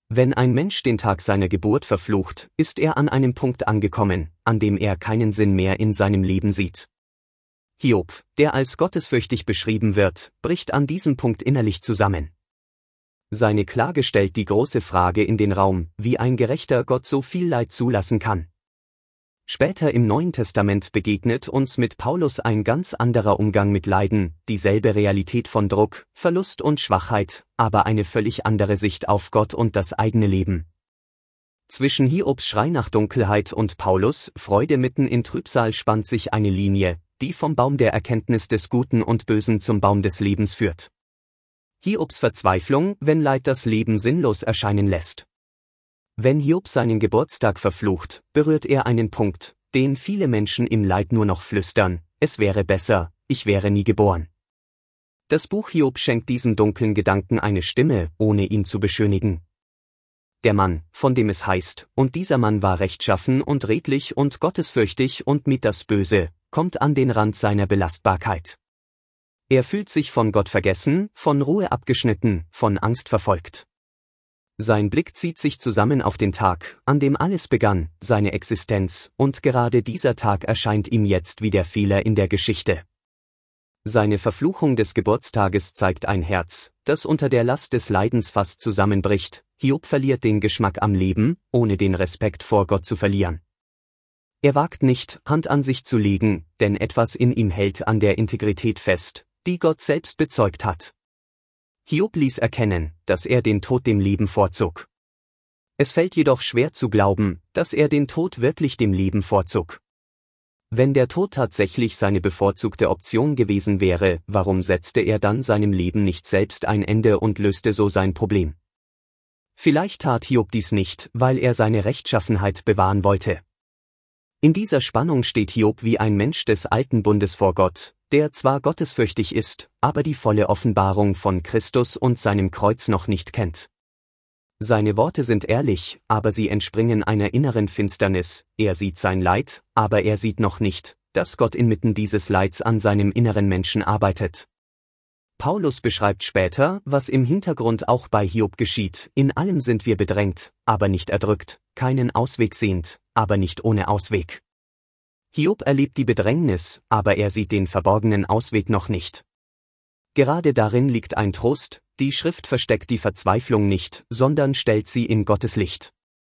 Wenn ein Mensch den Tag seiner Geburt verflucht, ist er an einem Punkt angekommen, an dem er keinen Sinn mehr in seinem Leben sieht. Hiob, der als gottesfürchtig beschrieben wird, bricht an diesem Punkt innerlich zusammen. Seine Klage stellt die große Frage in den Raum, wie ein gerechter Gott so viel Leid zulassen kann. Später im Neuen Testament begegnet uns mit Paulus ein ganz anderer Umgang mit Leiden, dieselbe Realität von Druck, Verlust und Schwachheit, aber eine völlig andere Sicht auf Gott und das eigene Leben. Zwischen Hiobs Schrei nach Dunkelheit und Paulus' Freude mitten in Trübsal spannt sich eine Linie, die vom Baum der Erkenntnis des Guten und Bösen zum Baum des Lebens führt. Hiobs Verzweiflung, wenn Leid das Leben sinnlos erscheinen lässt. Wenn Hiob seinen Geburtstag verflucht, berührt er einen Punkt, den viele Menschen im Leid nur noch flüstern: Es wäre besser, ich wäre nie geboren. Das Buch Hiob schenkt diesen dunklen Gedanken eine Stimme, ohne ihn zu beschönigen. Der Mann, von dem es heißt, und dieser Mann war rechtschaffen und redlich und gottesfürchtig und mied das Böse, kommt an den Rand seiner Belastbarkeit. Er fühlt sich von Gott vergessen, von Ruhe abgeschnitten, von Angst verfolgt. Sein Blick zieht sich zusammen auf den Tag, an dem alles begann, seine Existenz, und gerade dieser Tag erscheint ihm jetzt wie der Fehler in der Geschichte. Seine Verfluchung des Geburtstages zeigt ein Herz, das unter der Last des Leidens fast zusammenbricht. Hiob verliert den Geschmack am Leben, ohne den Respekt vor Gott zu verlieren. Er wagt nicht, Hand an sich zu legen, denn etwas in ihm hält an der Integrität fest, die Gott selbst bezeugt hat. Hiob ließ erkennen, dass er den Tod dem Leben vorzog. Es fällt jedoch schwer zu glauben, dass er den Tod wirklich dem Leben vorzog. Wenn der Tod tatsächlich seine bevorzugte Option gewesen wäre, warum setzte er dann seinem Leben nicht selbst ein Ende und löste so sein Problem? Vielleicht tat Hiob dies nicht, weil er seine Rechtschaffenheit bewahren wollte. In dieser Spannung steht Hiob wie ein Mensch des alten Bundes vor Gott, der zwar gottesfürchtig ist, aber die volle Offenbarung von Christus und seinem Kreuz noch nicht kennt. Seine Worte sind ehrlich, aber sie entspringen einer inneren Finsternis. Er sieht sein Leid, aber er sieht noch nicht, dass Gott inmitten dieses Leids an seinem inneren Menschen arbeitet. Paulus beschreibt später, was im Hintergrund auch bei Hiob geschieht: In allem sind wir bedrängt, aber nicht erdrückt, keinen Ausweg sehend, aber nicht ohne Ausweg. Hiob erlebt die Bedrängnis, aber er sieht den verborgenen Ausweg noch nicht. Gerade darin liegt ein Trost: Die Schrift versteckt die Verzweiflung nicht, sondern stellt sie in Gottes Licht.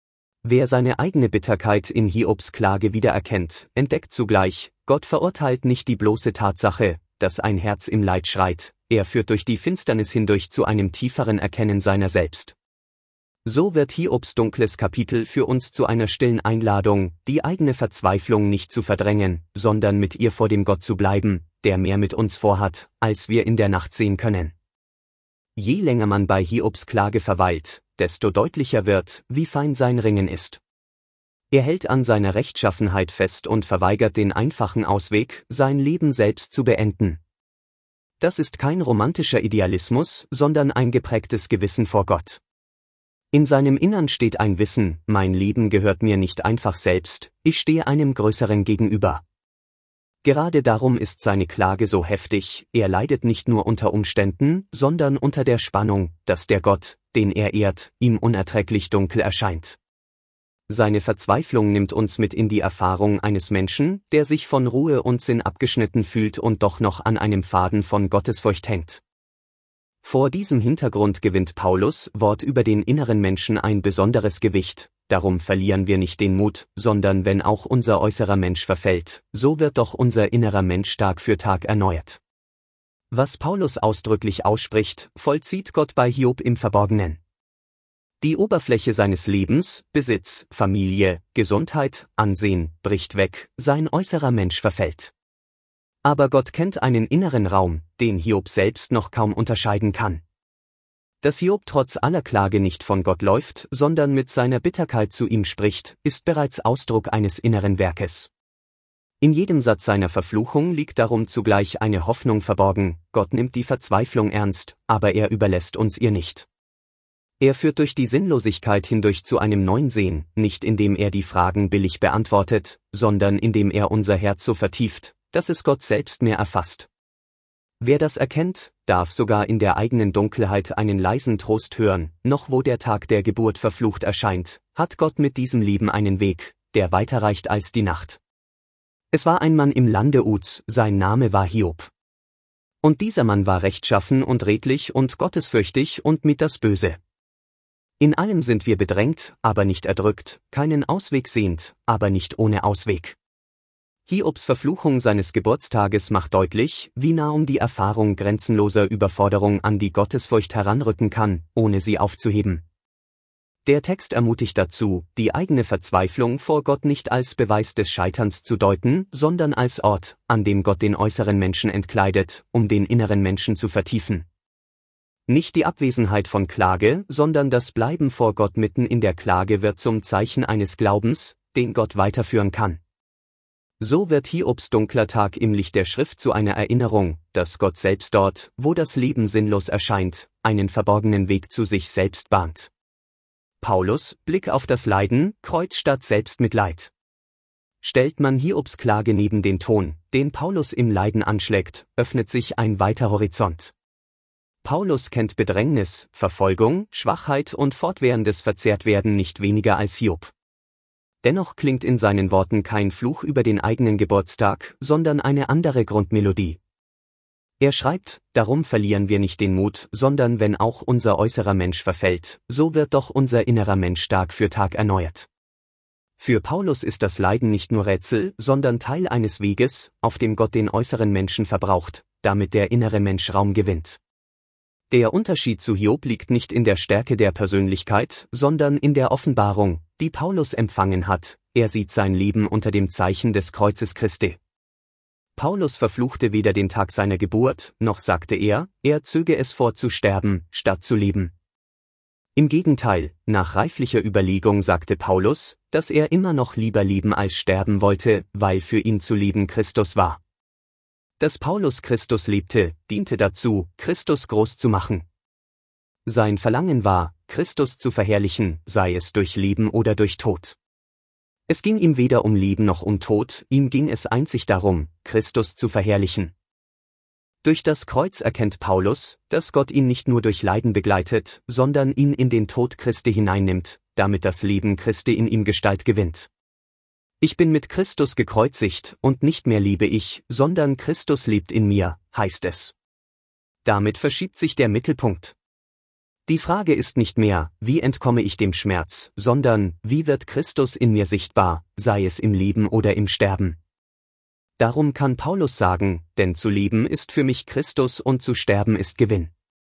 Wer seine eigene Bitterkeit in Hiobs Klage wiedererkennt, entdeckt zugleich: Gott verurteilt nicht die bloße Tatsache, dass ein Herz im Leid schreit, er führt durch die Finsternis hindurch zu einem tieferen Erkennen seiner selbst. So wird Hiobs dunkles Kapitel für uns zu einer stillen Einladung, die eigene Verzweiflung nicht zu verdrängen, sondern mit ihr vor dem Gott zu bleiben, der mehr mit uns vorhat, als wir in der Nacht sehen können. Je länger man bei Hiobs Klage verweilt, desto deutlicher wird, wie fein sein Ringen ist. Er hält an seiner Rechtschaffenheit fest und verweigert den einfachen Ausweg, sein Leben selbst zu beenden. Das ist kein romantischer Idealismus, sondern ein geprägtes Gewissen vor Gott. In seinem Innern steht ein Wissen: Mein Leben gehört mir nicht einfach selbst, ich stehe einem Größeren gegenüber. Gerade darum ist seine Klage so heftig: Er leidet nicht nur unter Umständen, sondern unter der Spannung, dass der Gott, den er ehrt, ihm unerträglich dunkel erscheint. Seine Verzweiflung nimmt uns mit in die Erfahrung eines Menschen, der sich von Ruhe und Sinn abgeschnitten fühlt und doch noch an einem Faden von Gottesfurcht hängt. Vor diesem Hintergrund gewinnt Paulus' Wort über den inneren Menschen ein besonderes Gewicht: Darum verlieren wir nicht den Mut, sondern wenn auch unser äußerer Mensch verfällt, so wird doch unser innerer Mensch Tag für Tag erneuert. Was Paulus ausdrücklich ausspricht, vollzieht Gott bei Hiob im Verborgenen. Die Oberfläche seines Lebens, Besitz, Familie, Gesundheit, Ansehen, bricht weg, sein äußerer Mensch verfällt. Aber Gott kennt einen inneren Raum, den Hiob selbst noch kaum unterscheiden kann. Dass Hiob trotz aller Klage nicht von Gott läuft, sondern mit seiner Bitterkeit zu ihm spricht, ist bereits Ausdruck eines inneren Werkes. In jedem Satz seiner Verfluchung liegt darum zugleich eine Hoffnung verborgen: Gott nimmt die Verzweiflung ernst, aber er überlässt uns ihr nicht. Er führt durch die Sinnlosigkeit hindurch zu einem neuen Sehen, nicht indem er die Fragen billig beantwortet, sondern indem er unser Herz so vertieft, dass es Gott selbst mehr erfasst. Wer das erkennt, darf sogar in der eigenen Dunkelheit einen leisen Trost hören, noch wo der Tag der Geburt verflucht erscheint, hat Gott mit diesem Leben einen Weg, der weiter reicht als die Nacht. Es war ein Mann im Lande Uz, sein Name war Hiob. Und dieser Mann war rechtschaffen und redlich und gottesfürchtig und mied das Böse. In allem sind wir bedrängt, aber nicht erdrückt, keinen Ausweg sehend, aber nicht ohne Ausweg. Hiobs Verfluchung seines Geburtstages macht deutlich, wie nah die Erfahrung grenzenloser Überforderung an die Gottesfurcht heranrücken kann, ohne sie aufzuheben. Der Text ermutigt dazu, die eigene Verzweiflung vor Gott nicht als Beweis des Scheiterns zu deuten, sondern als Ort, an dem Gott den äußeren Menschen entkleidet, um den inneren Menschen zu vertiefen. Nicht die Abwesenheit von Klage, sondern das Bleiben vor Gott mitten in der Klage wird zum Zeichen eines Glaubens, den Gott weiterführen kann. So wird Hiobs dunkler Tag im Licht der Schrift zu einer Erinnerung, dass Gott selbst dort, wo das Leben sinnlos erscheint, einen verborgenen Weg zu sich selbst bahnt. Paulus, Blick auf das Leiden, Kreuz statt Selbstmitleid. Stellt man Hiobs Klage neben den Ton, den Paulus im Leiden anschlägt, öffnet sich ein weiter Horizont. Paulus kennt Bedrängnis, Verfolgung, Schwachheit und fortwährendes Verzehrtwerden nicht weniger als Hiob. Dennoch klingt in seinen Worten kein Fluch über den eigenen Geburtstag, sondern eine andere Grundmelodie. Er schreibt, darum verlieren wir nicht den Mut, sondern wenn auch unser äußerer Mensch verfällt, so wird doch unser innerer Mensch Tag für Tag erneuert. Für Paulus ist das Leiden nicht nur Rätsel, sondern Teil eines Weges, auf dem Gott den äußeren Menschen verbraucht, damit der innere Mensch Raum gewinnt. Der Unterschied zu Hiob liegt nicht in der Stärke der Persönlichkeit, sondern in der Offenbarung, die Paulus empfangen hat. Er sieht sein Leben unter dem Zeichen des Kreuzes Christi. Paulus verfluchte weder den Tag seiner Geburt, noch sagte er zöge es vor zu sterben, statt zu leben. Im Gegenteil, nach reiflicher Überlegung sagte Paulus, dass er immer noch lieber leben als sterben wollte, weil für ihn zu leben Christus war. Dass Paulus Christus liebte, diente dazu, Christus groß zu machen. Sein Verlangen war, Christus zu verherrlichen, sei es durch Leben oder durch Tod. Es ging ihm weder um Leben noch um Tod, ihm ging es einzig darum, Christus zu verherrlichen. Durch das Kreuz erkennt Paulus, dass Gott ihn nicht nur durch Leiden begleitet, sondern ihn in den Tod Christi hineinnimmt, damit das Leben Christi in ihm Gestalt gewinnt. Ich bin mit Christus gekreuzigt, und nicht mehr lebe ich, sondern Christus lebt in mir, heißt es. Damit verschiebt sich der Mittelpunkt. Die Frage ist nicht mehr, wie entkomme ich dem Schmerz, sondern, wie wird Christus in mir sichtbar, sei es im Leben oder im Sterben. Darum kann Paulus sagen, denn zu leben ist für mich Christus und zu sterben ist Gewinn.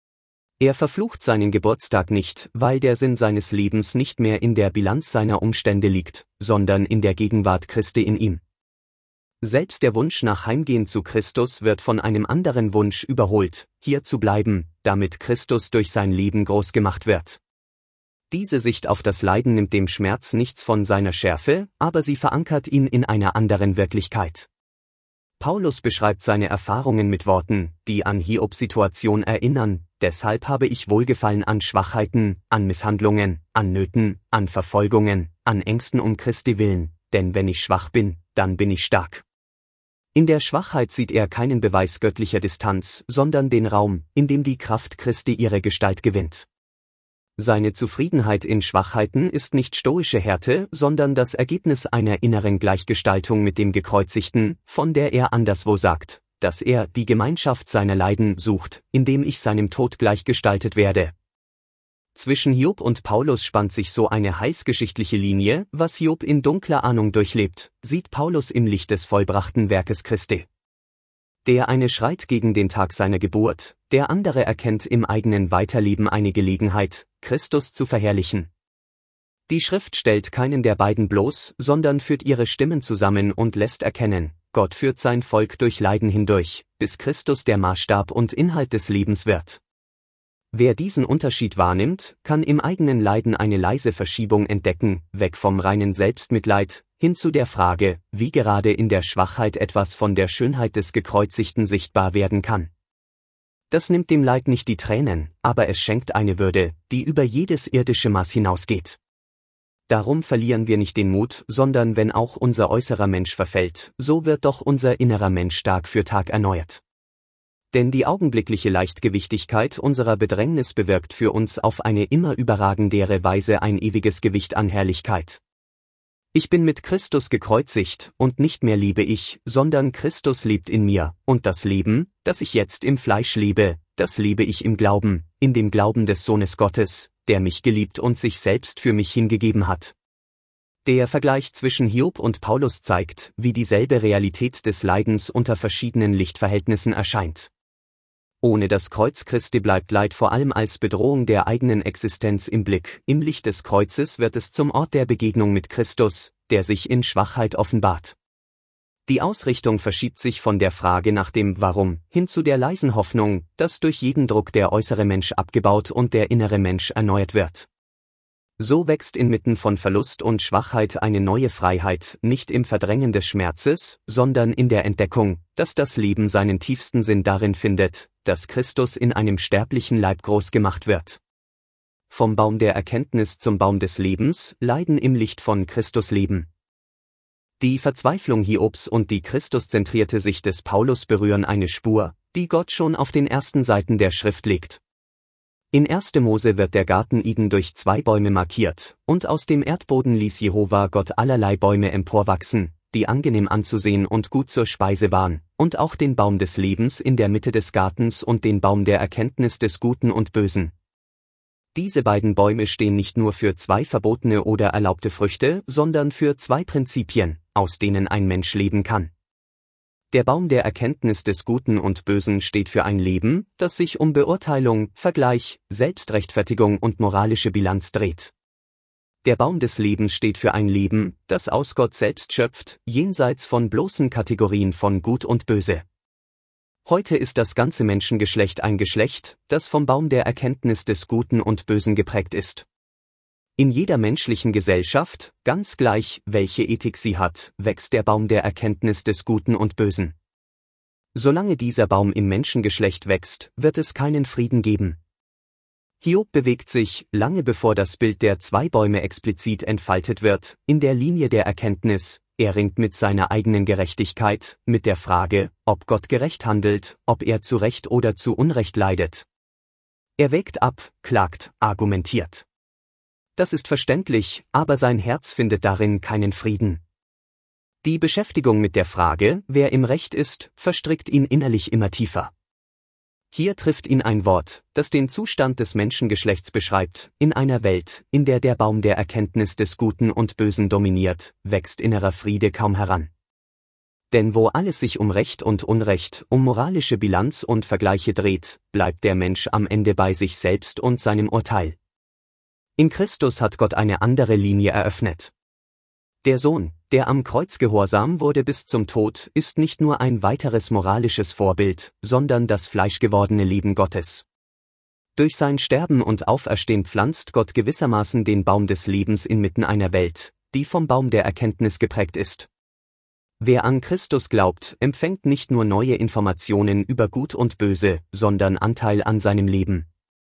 Er verflucht seinen Geburtstag nicht, weil der Sinn seines Lebens nicht mehr in der Bilanz seiner Umstände liegt, sondern in der Gegenwart Christi in ihm. Selbst der Wunsch nach Heimgehen zu Christus wird von einem anderen Wunsch überholt, hier zu bleiben, damit Christus durch sein Leben groß gemacht wird. Diese Sicht auf das Leiden nimmt dem Schmerz nichts von seiner Schärfe, aber sie verankert ihn in einer anderen Wirklichkeit. Paulus beschreibt seine Erfahrungen mit Worten, die an Hiobs Situation erinnern: Deshalb habe ich Wohlgefallen an Schwachheiten, an Misshandlungen, an Nöten, an Verfolgungen, an Ängsten um Christi willen, denn wenn ich schwach bin, dann bin ich stark. In der Schwachheit sieht er keinen Beweis göttlicher Distanz, sondern den Raum, in dem die Kraft Christi ihre Gestalt gewinnt. Seine Zufriedenheit in Schwachheiten ist nicht stoische Härte, sondern das Ergebnis einer inneren Gleichgestaltung mit dem Gekreuzigten, von der er anderswo sagt, dass er die Gemeinschaft seiner Leiden sucht, indem ich seinem Tod gleichgestaltet werde. Zwischen Hiob und Paulus spannt sich so eine heilsgeschichtliche Linie: Was Hiob in dunkler Ahnung durchlebt, sieht Paulus im Licht des vollbrachten Werkes Christi. Der eine schreit gegen den Tag seiner Geburt, der andere erkennt im eigenen Weiterleben eine Gelegenheit, Christus zu verherrlichen. Die Schrift stellt keinen der beiden bloß, sondern führt ihre Stimmen zusammen und lässt erkennen, Gott führt sein Volk durch Leiden hindurch, bis Christus der Maßstab und Inhalt des Lebens wird. Wer diesen Unterschied wahrnimmt, kann im eigenen Leiden eine leise Verschiebung entdecken, weg vom reinen Selbstmitleid, hin zu der Frage, wie gerade in der Schwachheit etwas von der Schönheit des Gekreuzigten sichtbar werden kann. Das nimmt dem Leid nicht die Tränen, aber es schenkt eine Würde, die über jedes irdische Maß hinausgeht. Darum verlieren wir nicht den Mut, sondern wenn auch unser äußerer Mensch verfällt, so wird doch unser innerer Mensch Tag für Tag erneuert. Denn die augenblickliche Leichtgewichtigkeit unserer Bedrängnis bewirkt für uns auf eine immer überragendere Weise ein ewiges Gewicht an Herrlichkeit. Ich bin mit Christus gekreuzigt, und nicht mehr lebe ich, sondern Christus lebt in mir, und das Leben, das ich jetzt im Fleisch lebe, das lebe ich im Glauben, in dem Glauben des Sohnes Gottes, der mich geliebt und sich selbst für mich hingegeben hat. Der Vergleich zwischen Hiob und Paulus zeigt, wie dieselbe Realität des Leidens unter verschiedenen Lichtverhältnissen erscheint. Ohne das Kreuz Christi bleibt Leid vor allem als Bedrohung der eigenen Existenz im Blick. Im Licht des Kreuzes wird es zum Ort der Begegnung mit Christus, der sich in Schwachheit offenbart. Die Ausrichtung verschiebt sich von der Frage nach dem Warum hin zu der leisen Hoffnung, dass durch jeden Druck der äußere Mensch abgebaut und der innere Mensch erneuert wird. So wächst inmitten von Verlust und Schwachheit eine neue Freiheit, nicht im Verdrängen des Schmerzes, sondern in der Entdeckung, dass das Leben seinen tiefsten Sinn darin findet, dass Christus in einem sterblichen Leib groß gemacht wird. Vom Baum der Erkenntnis zum Baum des Lebens, Leiden im Licht von Christus leben. Die Verzweiflung Hiobs und die christuszentrierte Sicht des Paulus berühren eine Spur, die Gott schon auf den ersten Seiten der Schrift legt. In 1. Mose wird der Garten Eden durch 2 Bäume markiert, und aus dem Erdboden ließ Jehova Gott allerlei Bäume emporwachsen, die angenehm anzusehen und gut zur Speise waren, und auch den Baum des Lebens in der Mitte des Gartens und den Baum der Erkenntnis des Guten und Bösen. Diese beiden Bäume stehen nicht nur für 2 verbotene oder erlaubte Früchte, sondern für 2 Prinzipien, aus denen ein Mensch leben kann. Der Baum der Erkenntnis des Guten und Bösen steht für ein Leben, das sich um Beurteilung, Vergleich, Selbstrechtfertigung und moralische Bilanz dreht. Der Baum des Lebens steht für ein Leben, das aus Gott selbst schöpft, jenseits von bloßen Kategorien von Gut und Böse. Heute ist das ganze Menschengeschlecht ein Geschlecht, das vom Baum der Erkenntnis des Guten und Bösen geprägt ist. In jeder menschlichen Gesellschaft, ganz gleich, welche Ethik sie hat, wächst der Baum der Erkenntnis des Guten und Bösen. Solange dieser Baum im Menschengeschlecht wächst, wird es keinen Frieden geben. Hiob bewegt sich, lange bevor das Bild der 2 Bäume explizit entfaltet wird, in der Linie der Erkenntnis. Er ringt mit seiner eigenen Gerechtigkeit, mit der Frage, ob Gott gerecht handelt, ob er zu Recht oder zu Unrecht leidet. Er wägt ab, klagt, argumentiert. Das ist verständlich, aber sein Herz findet darin keinen Frieden. Die Beschäftigung mit der Frage, wer im Recht ist, verstrickt ihn innerlich immer tiefer. Hier trifft ihn ein Wort, das den Zustand des Menschengeschlechts beschreibt: In einer Welt, in der der Baum der Erkenntnis des Guten und Bösen dominiert, wächst innerer Friede kaum heran. Denn wo alles sich um Recht und Unrecht, um moralische Bilanz und Vergleiche dreht, bleibt der Mensch am Ende bei sich selbst und seinem Urteil. In Christus hat Gott eine andere Linie eröffnet. Der Sohn, der am Kreuz gehorsam wurde bis zum Tod, ist nicht nur ein weiteres moralisches Vorbild, sondern das fleischgewordene Leben Gottes. Durch sein Sterben und Auferstehen pflanzt Gott gewissermaßen den Baum des Lebens inmitten einer Welt, die vom Baum der Erkenntnis geprägt ist. Wer an Christus glaubt, empfängt nicht nur neue Informationen über Gut und Böse, sondern Anteil an seinem Leben.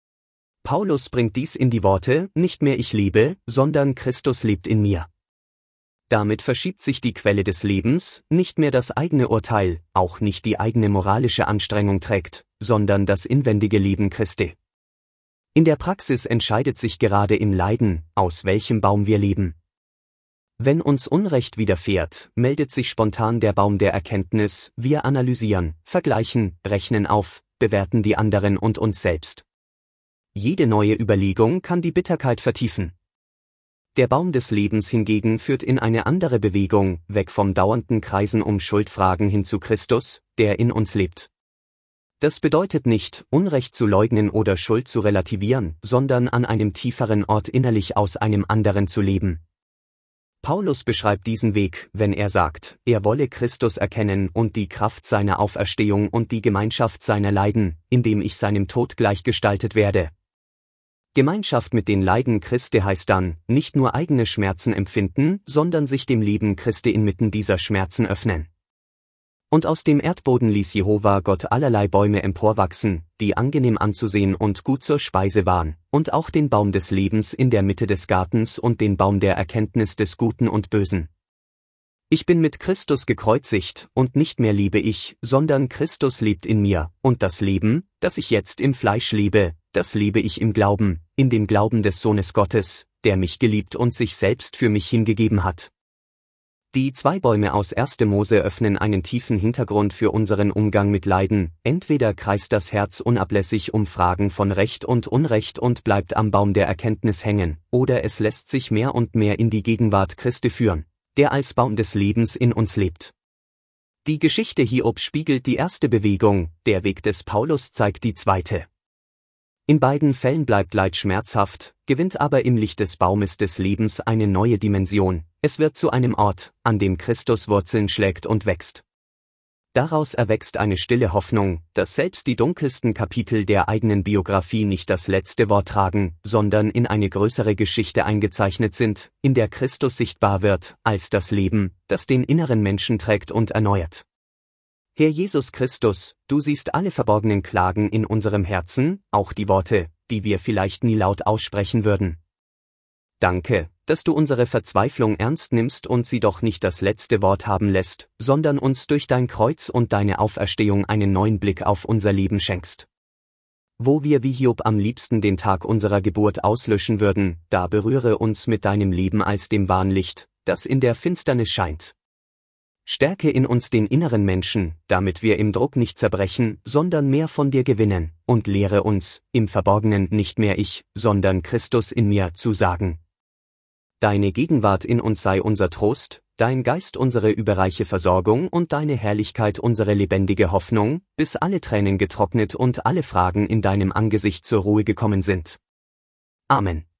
Paulus bringt dies in die Worte: Nicht mehr ich lebe, sondern Christus lebt in mir. Damit verschiebt sich die Quelle des Lebens, nicht mehr das eigene Urteil, auch nicht die eigene moralische Anstrengung trägt, sondern das inwendige Leben Christi. In der Praxis entscheidet sich gerade im Leiden, aus welchem Baum wir leben. Wenn uns Unrecht widerfährt, meldet sich spontan der Baum der Erkenntnis, wir analysieren, vergleichen, rechnen auf, bewerten die anderen und uns selbst. Jede neue Überlegung kann die Bitterkeit vertiefen. Der Baum des Lebens hingegen führt in eine andere Bewegung, weg vom dauernden Kreisen um Schuldfragen hin zu Christus, der in uns lebt. Das bedeutet nicht, Unrecht zu leugnen oder Schuld zu relativieren, sondern an einem tieferen Ort innerlich aus einem anderen zu leben. Paulus beschreibt diesen Weg, wenn er sagt, er wolle Christus erkennen und die Kraft seiner Auferstehung und die Gemeinschaft seiner Leiden, indem ich seinem Tod gleichgestaltet werde. Gemeinschaft mit den Leiden Christi heißt dann, nicht nur eigene Schmerzen empfinden, sondern sich dem Leben Christi inmitten dieser Schmerzen öffnen. Und aus dem Erdboden ließ Jehova Gott allerlei Bäume emporwachsen, die angenehm anzusehen und gut zur Speise waren, und auch den Baum des Lebens in der Mitte des Gartens und den Baum der Erkenntnis des Guten und Bösen. Ich bin mit Christus gekreuzigt, und nicht mehr lebe ich, sondern Christus lebt in mir, und das Leben, das ich jetzt im Fleisch lebe, das lebe ich im Glauben, in dem Glauben des Sohnes Gottes, der mich geliebt und sich selbst für mich hingegeben hat. Die 2 Bäume aus 1. Mose öffnen einen tiefen Hintergrund für unseren Umgang mit Leiden. Entweder kreist das Herz unablässig um Fragen von Recht und Unrecht und bleibt am Baum der Erkenntnis hängen, oder es lässt sich mehr und mehr in die Gegenwart Christi führen, der als Baum des Lebens in uns lebt. Die Geschichte Hiob spiegelt die erste Bewegung, der Weg des Paulus zeigt die zweite. In beiden Fällen bleibt Leid schmerzhaft, gewinnt aber im Licht des Baumes des Lebens eine neue Dimension, es wird zu einem Ort, an dem Christus Wurzeln schlägt und wächst. Daraus erwächst eine stille Hoffnung, dass selbst die dunkelsten Kapitel der eigenen Biografie nicht das letzte Wort tragen, sondern in eine größere Geschichte eingezeichnet sind, in der Christus sichtbar wird, als das Leben, das den inneren Menschen trägt und erneuert. Herr Jesus Christus, du siehst alle verborgenen Klagen in unserem Herzen, auch die Worte, die wir vielleicht nie laut aussprechen würden. Danke, dass du unsere Verzweiflung ernst nimmst und sie doch nicht das letzte Wort haben lässt, sondern uns durch dein Kreuz und deine Auferstehung einen neuen Blick auf unser Leben schenkst. Wo wir wie Hiob am liebsten den Tag unserer Geburt auslöschen würden, da berühre uns mit deinem Leben als dem wahren Licht, das in der Finsternis scheint. Stärke in uns den inneren Menschen, damit wir im Druck nicht zerbrechen, sondern mehr von dir gewinnen, und lehre uns, im Verborgenen nicht mehr ich, sondern Christus in mir zu sagen. Deine Gegenwart in uns sei unser Trost, dein Geist unsere überreiche Versorgung und deine Herrlichkeit unsere lebendige Hoffnung, bis alle Tränen getrocknet und alle Fragen in deinem Angesicht zur Ruhe gekommen sind. Amen.